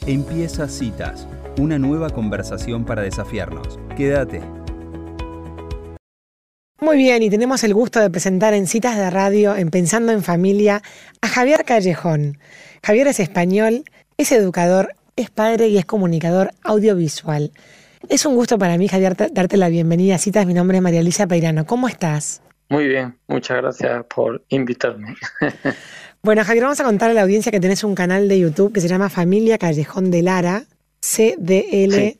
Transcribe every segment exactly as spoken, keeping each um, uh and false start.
Empieza Citas, una nueva conversación para desafiarnos. Quédate. Muy bien, y tenemos el gusto de presentar en Citas de Radio, en Pensando en Familia, a Javier Callejón. Javier es español, es educador, es padre y es comunicador audiovisual. Es un gusto para mí, Javier, darte la bienvenida a Citas. Mi nombre es María Alicia Peirano. ¿Cómo estás? Muy bien, muchas gracias por invitarme. Bueno, Javier, vamos a contar a la audiencia que tenés un canal de YouTube que se llama Familia Callejón de Lara, C D L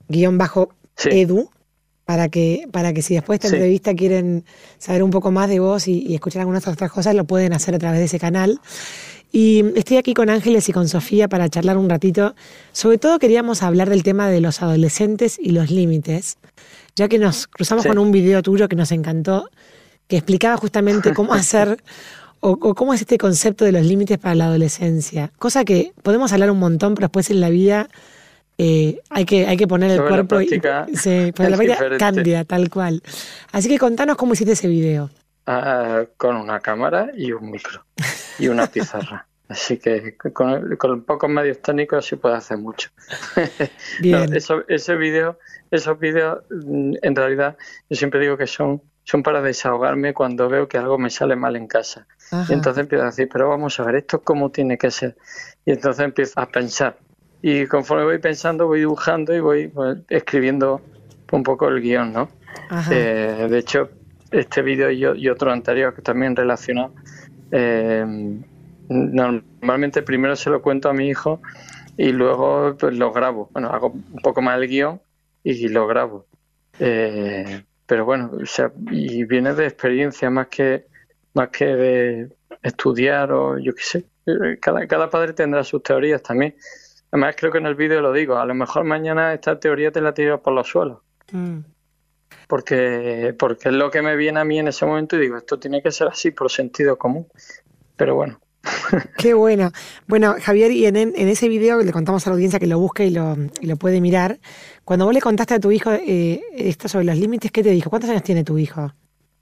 Edu, sí. para que para que si después de esta sí. entrevista quieren saber un poco más de vos y, y escuchar algunas otras cosas, lo pueden hacer a través de ese canal. Y estoy aquí con Ángeles y con Sofía para charlar un ratito. Sobre todo queríamos hablar del tema de los adolescentes y los límites, ya que nos cruzamos sí. con un video tuyo que nos encantó, que explicaba justamente cómo hacer o, o cómo es este concepto de los límites para la adolescencia. Cosa que podemos hablar un montón, pero después en la vida eh, hay que hay que poner el sobre cuerpo la práctica y sí, pues la práctica cambia, tal cual. Así que contanos cómo hiciste ese video. Uh, con una cámara y un micro y una pizarra. Así que con, con pocos medios técnicos sí puede hacer mucho. Bien. No, eso, ese video, esos vídeos, en realidad, yo siempre digo que son, son para desahogarme cuando veo que algo me sale mal en casa. Ajá. Y entonces empiezo a decir, pero vamos a ver, ¿esto cómo tiene que ser? Y entonces empiezo a pensar. Y conforme voy pensando, voy dibujando y voy pues, escribiendo un poco el guión, ¿no? Eh, de hecho, este vídeo y, y otro anterior que también relacionado, eh, normalmente primero se lo cuento a mi hijo y luego pues lo grabo. Bueno, hago un poco más el guión y lo grabo. Eh, pero bueno, o sea, y viene de experiencia más que más que de estudiar o yo qué sé. Cada, cada padre tendrá sus teorías también. Además creo que en el vídeo lo digo, a lo mejor mañana esta teoría te la tiro por los suelos. Mm. Porque, porque es lo que me viene a mí en ese momento y digo, esto tiene que ser así por sentido común. Pero bueno. Qué bueno. Bueno, Javier, y en, en ese video que le contamos a la audiencia que lo busque y lo, y lo puede mirar, cuando vos le contaste a tu hijo eh, esto sobre los límites, ¿qué te dijo? ¿Cuántos años tiene tu hijo?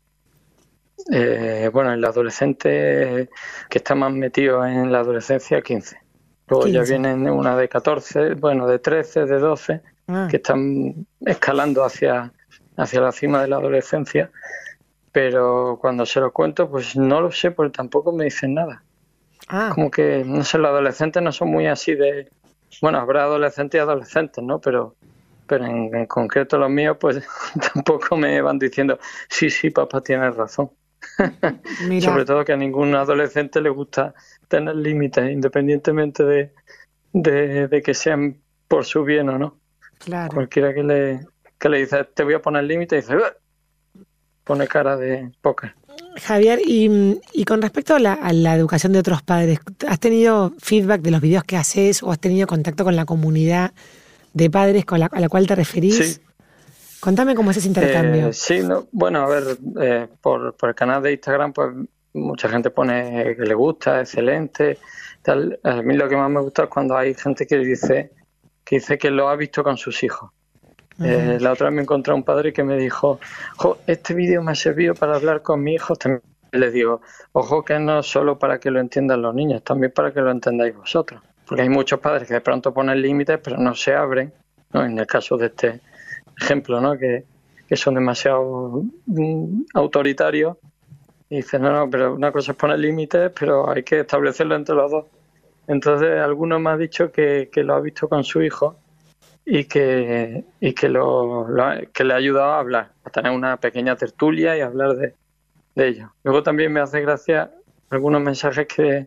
Eh, bueno, el adolescente que está más metido en la adolescencia, quince. Luego quince. Ya vienen una de catorce, bueno, de trece, de doce, ah. que están escalando hacia... hacia la cima de la adolescencia, pero cuando se lo cuento, pues no lo sé, porque tampoco me dicen nada. Ah. Como que, no sé, los adolescentes no son muy así de... Bueno, habrá adolescentes y adolescentes, ¿no? Pero, pero en, en concreto los míos, pues tampoco me van diciendo, sí, sí, papá, tienes razón. Sobre todo que a ningún adolescente le gusta tener límites, independientemente de, de, de que sean por su bien o no. Claro. Cualquiera que le... que le dice, te voy a poner límite, y dice, ¡Uah! Pone cara de póker. Javier, y, y con respecto a la, a la educación de otros padres, ¿has tenido feedback de los videos que haces o has tenido contacto con la comunidad de padres con la, a la cual te referís? Sí. Contame cómo es ese intercambio. Eh, sí, no, bueno, a ver, eh, por, por el canal de Instagram, pues mucha gente pone que le gusta, excelente, tal. A mí lo que más me gusta es cuando hay gente que dice que dice que lo ha visto con sus hijos. Eh, la otra vez me encontré a un padre que me dijo, jo, este vídeo me ha servido para hablar con mi hijo. También le digo, ojo que no solo para que lo entiendan los niños, también para que lo entendáis vosotros. Porque hay muchos padres que de pronto ponen límites pero no se abren, ¿no? En el caso de este ejemplo, ¿no? Que, que son demasiado mm, autoritarios y dicen, no, no, pero una cosa es poner límites, pero hay que establecerlo entre los dos. Entonces alguno me ha dicho que, que lo ha visto con su hijo y que y que lo, lo que le ha ayudado a hablar, a tener una pequeña tertulia y hablar de, de ello. Luego también me hace gracia algunos mensajes que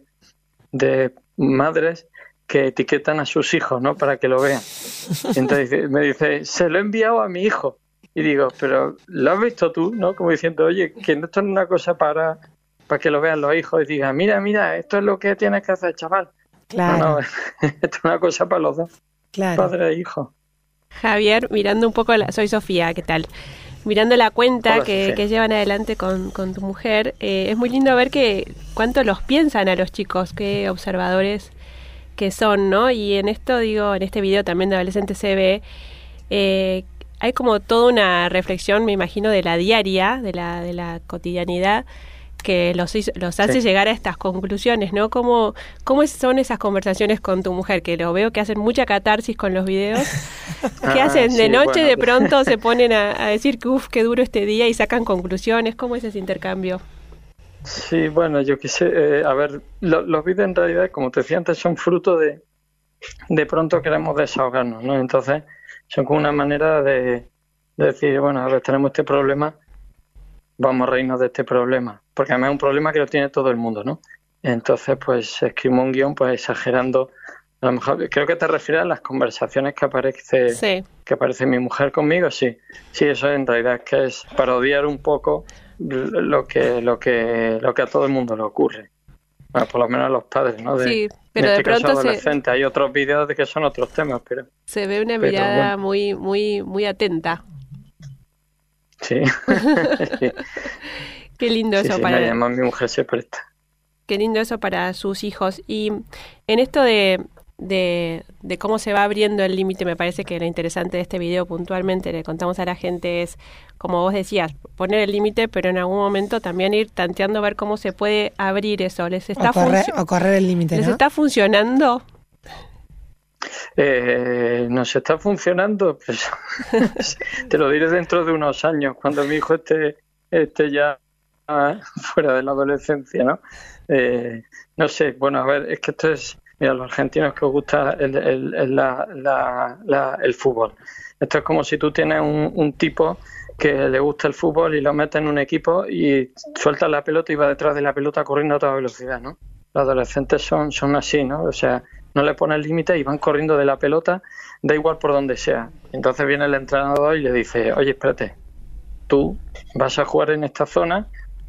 de madres que etiquetan a sus hijos, ¿no? Para que lo vean. Entonces me dice, se lo he enviado a mi hijo. Y digo, pero ¿lo has visto tú? ¿No? Como diciendo, oye, que esto no es una cosa para, para que lo vean los hijos y digan, mira, mira, esto es lo que tienes que hacer, chaval. Claro. No, no, esto es una cosa para los dos. Claro. Padre e hijo. Javier, mirando un poco, la, soy Sofía, ¿qué tal? Mirando la cuenta Hola, que, que llevan adelante con, con tu mujer, eh, es muy lindo ver que cuánto los piensan a los chicos, qué observadores que son, ¿no? Y en esto, digo, en este video también de Adolescente se ve, eh, hay como toda una reflexión, me imagino, de la diaria, de la, de la cotidianidad, que los, los hace sí. llegar a estas conclusiones, ¿no? ¿Cómo, ¿Cómo son esas conversaciones con tu mujer? Que lo veo que hacen mucha catarsis con los videos. ¿Qué ah, hacen? De sí, noche bueno. de pronto se ponen a, a decir que uff, qué duro este día y sacan conclusiones. ¿Cómo es ese intercambio? Sí, bueno, yo quise, eh, a ver, lo, los vídeos en realidad, como te decía antes, son fruto de, de pronto queremos desahogarnos, ¿no? Entonces, son como una manera de, de decir, bueno, a ver, tenemos este problema, vamos a reírnos de este problema, porque además es un problema que lo tiene todo el mundo, ¿no? Entonces, pues, escribo un guión, pues, exagerando, a lo mejor, creo que te refieres a las conversaciones que aparece, sí. que aparece mi mujer conmigo, sí, sí, eso en realidad es que es parodiar un poco lo que lo que lo que a todo el mundo le ocurre, bueno, por lo menos a los padres, ¿no? De, sí, pero en este de pronto caso adolescente. Se... hay otros vídeos de que son otros temas, pero se ve una mirada bueno. muy muy muy atenta. Sí. sí. Qué lindo sí, eso sí, para además mi mujer se presta. Qué lindo eso para sus hijos. Y en esto de De, de cómo se va abriendo el límite, me parece que lo interesante de este video puntualmente, le contamos a la gente, es, como vos decías, poner el límite, pero en algún momento también ir tanteando a ver cómo se puede abrir eso. ¿Les está o, correr, func- o correr el límite, ¿Les ¿no? está funcionando? Eh, ¿Nos está funcionando? Pues te lo diré dentro de unos años, cuando mi hijo esté, esté ya fuera de la adolescencia, ¿no? Eh, no sé, bueno, a ver, es que esto es... Mira, a los argentinos que os gusta el, el, el, la, la, la, el fútbol. Esto es como si tú tienes un, un tipo que le gusta el fútbol y lo metes en un equipo y sueltas la pelota y va detrás de la pelota corriendo a toda velocidad, ¿no? Los adolescentes son, son así, ¿no? O sea, no le pones límite y van corriendo de la pelota, da igual por donde sea. Entonces viene el entrenador y le dice, oye, espérate, tú vas a jugar en esta zona,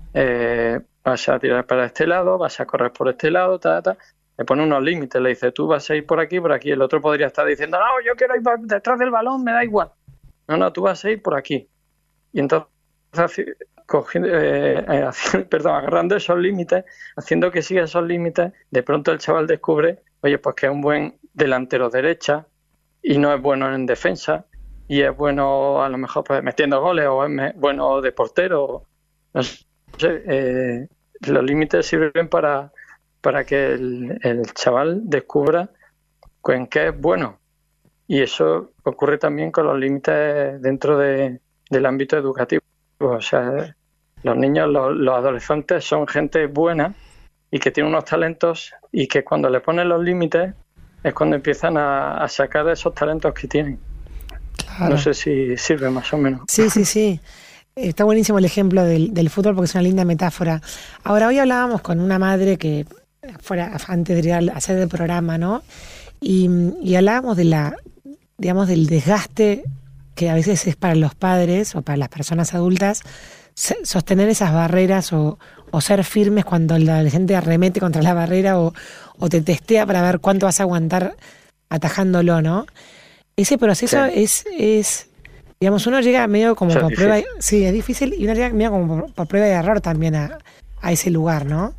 eh, vas a tirar para este lado, vas a correr por este lado, ta, ta. Le pone unos límites, le dice, tú vas a ir por aquí, por aquí. El otro podría estar diciendo, no, yo quiero ir detrás del balón, me da igual. No, no, tú vas a ir por aquí. Y entonces, cogiendo, eh, eh, haciendo, perdón, agarrando esos límites, haciendo que siga esos límites, de pronto el chaval descubre, oye, pues que es un buen delantero derecha y no es bueno en defensa y es bueno a lo mejor pues metiendo goles o es bueno de portero. No sé, eh, los límites sirven para... para que el, el chaval descubra en qué es bueno. Y eso ocurre también con los límites dentro de, del ámbito educativo. O sea, los niños, los, los adolescentes son gente buena y que tiene unos talentos y que cuando le ponen los límites es cuando empiezan a, a sacar esos talentos que tienen. Claro. No sé si sirve más o menos. Sí, sí, sí. Está buenísimo el ejemplo del, del fútbol porque es una linda metáfora. Ahora, hoy hablábamos con una madre que fuera antes de ir a hacer el programa, ¿no? Y, y hablábamos de la, digamos, del desgaste que a veces es para los padres o para las personas adultas sostener esas barreras o, o ser firmes cuando el adolescente arremete contra la barrera o, o te testea para ver cuánto vas a aguantar atajándolo, ¿no? Ese proceso sí. es, es, digamos, uno llega medio como por prueba, de, sí, es difícil y uno llega medio como por, por prueba de error también a, a ese lugar, ¿no?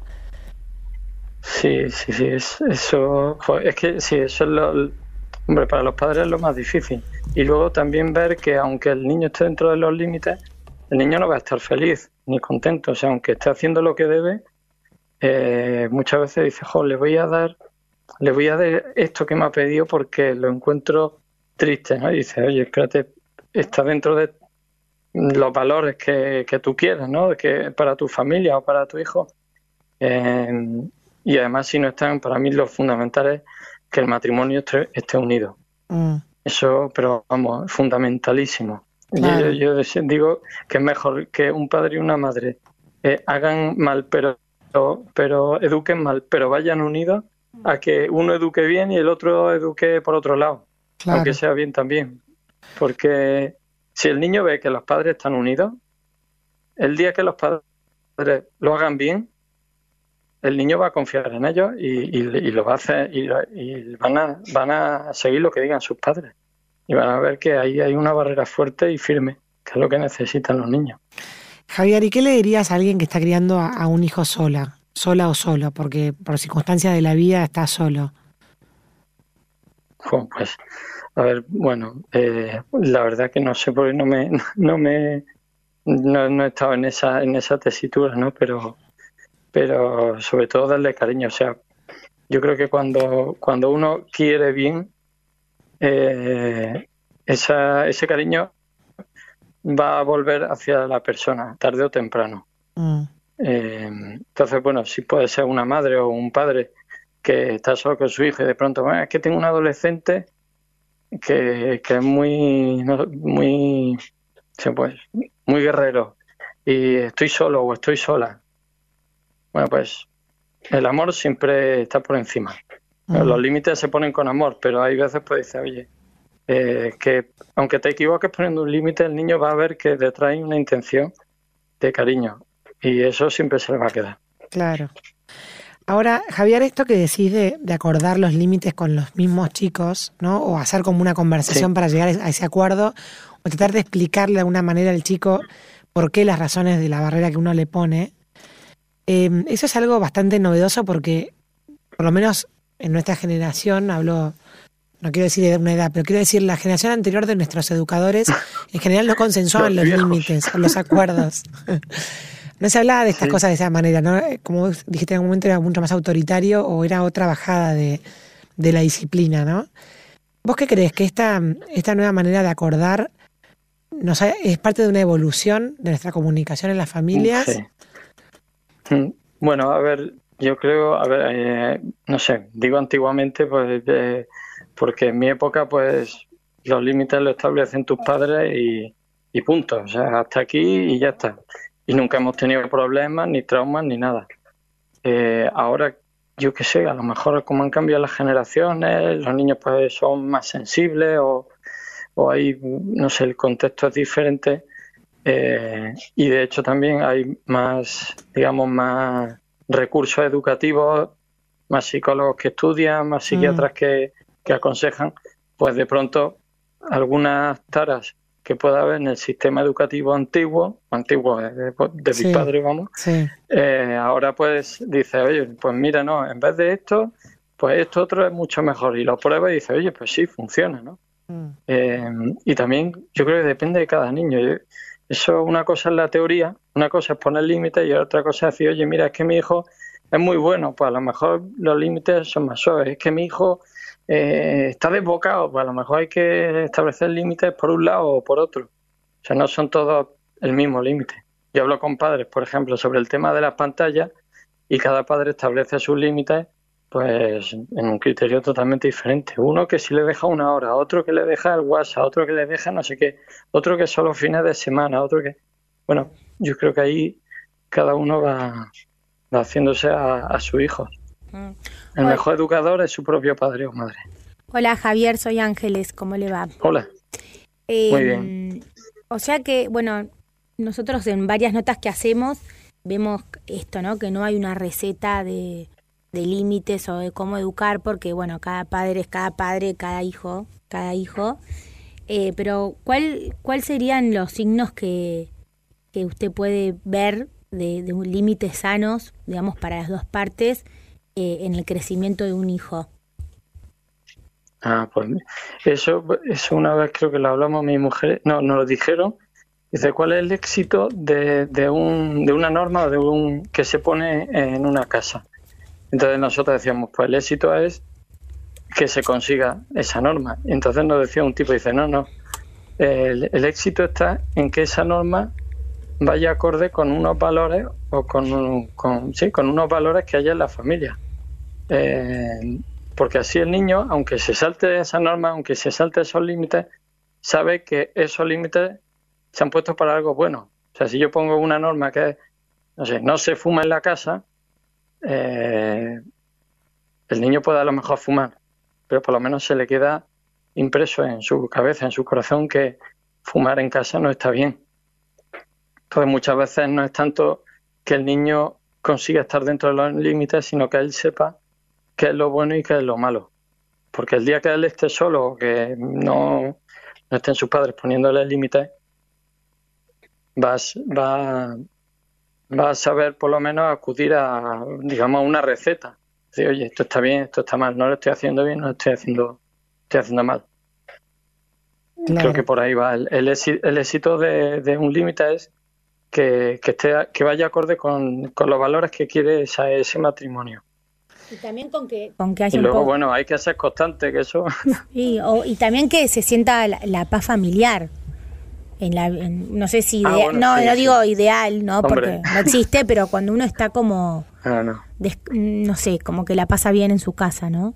Sí, sí, sí, es, eso, es que sí, eso es lo, hombre, para los padres es lo más difícil. Y luego también ver que aunque el niño esté dentro de los límites, el niño no va a estar feliz ni contento. O sea, aunque esté haciendo lo que debe, eh, muchas veces dice, jo, le voy a dar, le voy a dar esto que me ha pedido porque lo encuentro triste, ¿no? Y dice, oye, espérate, está dentro de los valores que, que tú quieres, ¿no? Que para tu familia o para tu hijo. Eh, y además, si no están, para mí lo fundamental es que el matrimonio esté, esté unido. Mm. Eso, pero vamos, fundamentalísimo. Claro. Yo, yo digo que es mejor que un padre y una madre eh, hagan mal, pero, pero eduquen mal, pero vayan unidos, a que uno eduque bien y el otro eduque por otro lado, claro. Aunque sea bien también. Porque si el niño ve que los padres están unidos, el día que los padres lo hagan bien, el niño va a confiar en ellos y, y, y lo va a hacer y, y van a van a seguir lo que digan sus padres y van a ver que ahí hay una barrera fuerte y firme, que es lo que necesitan los niños. Javier, ¿y qué le dirías a alguien que está criando a, a un hijo sola, sola o solo, porque por circunstancias de la vida está solo? Oh, pues, a ver, bueno, eh, la verdad que no sé porque no me no me no, no he estado en esa en esa tesitura, ¿no? Pero pero sobre todo darle cariño. O sea, yo creo que cuando, cuando uno quiere bien, eh, esa, ese cariño va a volver hacia la persona, tarde o temprano. Mm. Eh, entonces, bueno, si puede ser una madre o un padre que está solo con su hijo y de pronto, bueno, es que tengo un adolescente que, que es muy, no, muy, pues, muy guerrero y estoy solo o estoy sola. Bueno, pues el amor siempre está por encima. Mm. Los límites se ponen con amor, pero hay veces pues dice, oye, eh, que aunque te equivoques poniendo un límite, el niño va a ver que detrás hay una intención de cariño y eso siempre se le va a quedar. Claro. Ahora, Javier, esto que decís de, de acordar los límites con los mismos chicos, ¿no? O hacer como una conversación sí. para llegar a ese acuerdo, o tratar de explicarle de alguna manera al chico por qué las razones de la barrera que uno le pone. Eh, eso es algo bastante novedoso porque, por lo menos en nuestra generación, hablo, no quiero decir de una edad, pero quiero decir la generación anterior de nuestros educadores, en general no consensuaban los, los límites o los acuerdos. No se hablaba de estas sí. cosas de esa manera, ¿no? Como dijiste en algún momento, era mucho más autoritario o era otra bajada de, de la disciplina, ¿no? ¿Vos qué crees? ¿Que esta, esta nueva manera de acordar nos ha, es parte de una evolución de nuestra comunicación en las familias? Sí. Bueno, a ver, yo creo, a ver, eh, no sé, digo antiguamente, pues, eh, porque en mi época, pues, los límites los establecen tus padres y, y punto. O sea, hasta aquí y ya está. Y nunca hemos tenido problemas, ni traumas, ni nada. Eh, ahora, yo qué sé, a lo mejor como han cambiado las generaciones, los niños pues son más sensibles o, o hay, no sé, el contexto es diferente. Eh, y de hecho también hay más, digamos, más recursos educativos, más psicólogos que estudian, más psiquiatras mm. que, que aconsejan. Pues de pronto algunas taras que pueda haber en el sistema educativo antiguo, antiguo de, de sí, mis padres, vamos, sí. eh, ahora pues dice, oye, pues mira, no, en vez de esto, pues esto otro es mucho mejor. Y lo prueba y dice, oye, pues sí, funciona, ¿no? Mm. Eh, y también yo creo que depende de cada niño. Eso, una cosa es la teoría, una cosa es poner límites y otra cosa es decir, oye, mira, es que mi hijo es muy bueno, pues a lo mejor los límites son más suaves. Es que mi hijo Eh, está desbocado, pues a lo mejor hay que establecer límites por un lado o por otro. O sea, no son todos el mismo límite. Yo hablo con padres, por ejemplo, sobre el tema de las pantallas y cada padre establece sus límites pues en un criterio totalmente diferente. Uno que si le deja una hora, otro que le deja el WhatsApp, otro que le deja no sé qué, otro que solo fines de semana, otro que... Bueno, yo creo que ahí cada uno va, va haciéndose a, a su hijo. Mm. El Hola. Mejor educador es su propio padre o madre. Hola Javier, soy Ángeles, ¿cómo le va? Hola. Eh, Muy bien. O sea que, bueno, nosotros en varias notas que hacemos vemos esto, ¿no? Que no hay una receta de, de límites o de cómo educar, porque, bueno, cada padre es cada padre, cada hijo, cada hijo. Eh, pero, ¿cuál, cuál serían los signos que, que usted puede ver de, de un límites sanos, digamos, para las dos partes? Eh, en el crecimiento de un hijo. Ah, pues eso, eso una vez creo que lo hablamos mi mujer, no, nos lo dijeron, dice, ¿cuál es el éxito de, de, un, de una norma o de un que se pone en una casa? Entonces nosotros decíamos, pues el éxito es que se consiga esa norma. Entonces nos decía un tipo, dice, no, no, el, el éxito está en que esa norma vaya acorde con unos valores o con, con sí con unos valores que haya en la familia, eh, porque así el niño, aunque se salte esa norma, aunque se salte esos límites, sabe que esos límites se han puesto para algo bueno. O sea, si yo pongo una norma que es, no sé, no se fuma en la casa, eh, el niño puede a lo mejor fumar, pero por lo menos se le queda impreso en su cabeza, en su corazón, que fumar en casa no está bien. Entonces muchas veces no es tanto que el niño consiga estar dentro de los límites, sino que él sepa qué es lo bueno y qué es lo malo. Porque el día que él esté solo o que no, no estén sus padres poniéndole límites, va, va, va a saber por lo menos acudir a, digamos, a una receta. Decir, oye, esto está bien, esto está mal, no lo estoy haciendo bien, no lo estoy haciendo, estoy haciendo mal. Claro. Creo que por ahí va. El, el, éxito, el éxito de, de un límite es que, que, esté, que vaya acorde con, con los valores que quiere esa, ese matrimonio. Y también con que, con que haya y luego, un poco... bueno, hay que ser constante, que eso... Sí, o, y también que se sienta la, la paz familiar. En la, en, no sé si idea, ah, bueno, no, sí, no sí. digo ideal, ¿no? Hombre. Porque no existe, pero cuando uno está como, ah, no. Des, no sé, como que la pasa bien en su casa, ¿no?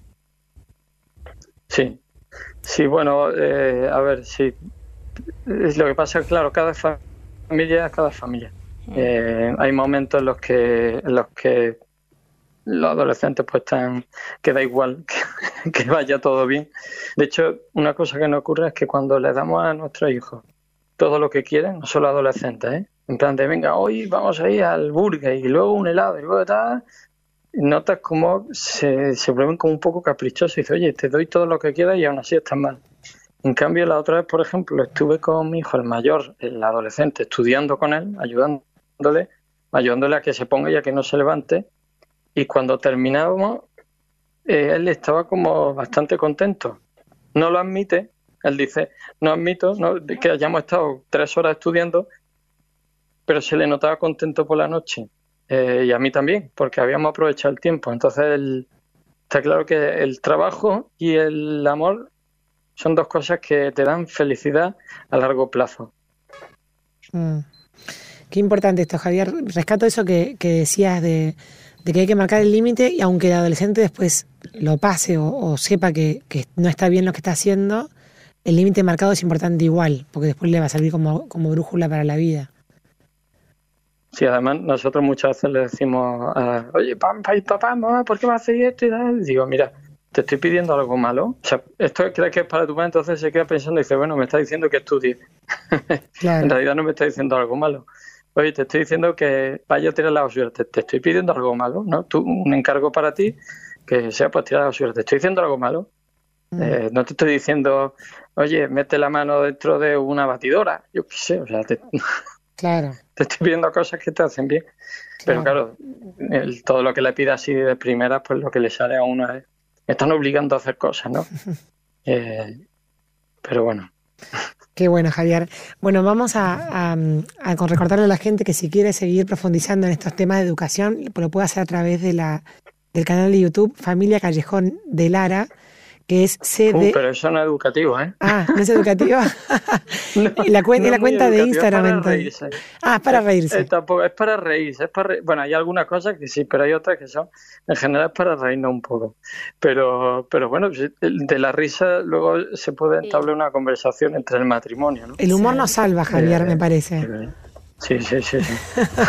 Sí, sí, bueno, eh, a ver, sí. Es lo que pasa, claro, cada familia es cada familia. Eh, hay momentos en los que, en los que los adolescentes pues están, que da igual que, que vaya todo bien. De hecho, una cosa que no ocurre es que cuando le damos a nuestros hijos todo lo que quieren, no solo adolescentes, ¿eh? En plan de, venga, hoy vamos a ir al burger y luego un helado y luego tal, notas como se, se vuelven como un poco caprichosos y dices, oye, te doy todo lo que quieras y aún así estás mal. En cambio, la otra vez, por ejemplo, estuve con mi hijo, el mayor, el adolescente, estudiando con él, ayudándole, ayudándole a que se ponga y a que no se levante, y cuando terminábamos, eh, él estaba como bastante contento. No lo admite. Él dice, no admito no, que hayamos estado tres horas estudiando, pero se le notaba contento por la noche. Eh, y a mí también, porque habíamos aprovechado el tiempo. Entonces, el, está claro que el trabajo y el amor son dos cosas que te dan felicidad a largo plazo. Mm. Qué importante esto, Javier. Rescato eso que, que decías de, de que hay que marcar el límite y aunque el adolescente después lo pase o, o sepa que, que no está bien lo que está haciendo, el límite marcado es importante igual, porque después le va a servir como, como brújula para la vida. Sí, además nosotros muchas veces le decimos, a, oye, papá, papá, mamá, ¿por qué me hacéis esto? Y tal? Digo, mira, te estoy pidiendo algo malo. O sea, esto crees que es para tu madre, entonces se queda pensando y dice, bueno, me está diciendo que estudie. Claro. En realidad no me está diciendo algo malo. Oye, te estoy diciendo que vaya a tirar la basura. Te, te estoy pidiendo algo malo, ¿no? Tú, un encargo para ti, que sea pues tirar la basura. Te estoy diciendo algo malo. Mm. Eh, no te estoy diciendo, oye, mete la mano dentro de una batidora. Yo qué sé, o sea, te, claro. te estoy pidiendo cosas que te hacen bien. Claro. Pero claro, el, todo lo que le pida así de primera, pues lo que le sale a uno es, me están obligando a hacer cosas, ¿no? eh, pero bueno. Qué bueno, Javier. Bueno, vamos a, a, a recordarle a la gente que si quiere seguir profundizando en estos temas de educación, lo puede hacer a través de la del canal de YouTube Familia Callejón de Lara, que es C D... Uh, pero eso no es educativo, ¿eh? Ah, ¿no es educativo? no, y la, cuen- no y la cuenta de Instagram, es para entonces. Reírse. Ah, es para reírse. Eh, eh, tampoco, es para reírse. Es para re... Bueno, hay algunas cosas que sí, pero hay otras que son... En general es para reírnos un poco. Pero pero bueno, de la risa luego se puede entablar una conversación entre el matrimonio, ¿no? El humor nos salva, Javier, eh, me parece. Eh, Sí, sí, sí. sí.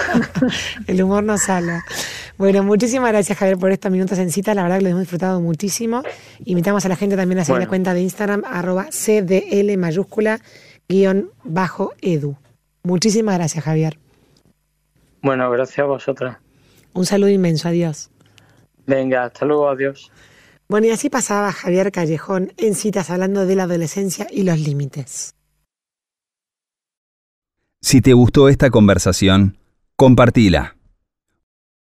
El humor nos salva. Bueno, muchísimas gracias, Javier, por estos minutos en cita. La verdad que lo hemos disfrutado muchísimo. Invitamos a la gente también a seguir bueno. la cuenta de Instagram, arroba C D L mayúscula guión bajo edu. Muchísimas gracias, Javier. Bueno, gracias a vosotras. Un saludo inmenso. Adiós. Venga, hasta luego. Adiós. Bueno, y así pasaba Javier Callejón en citas hablando de la adolescencia y los límites. Si te gustó esta conversación, compartila.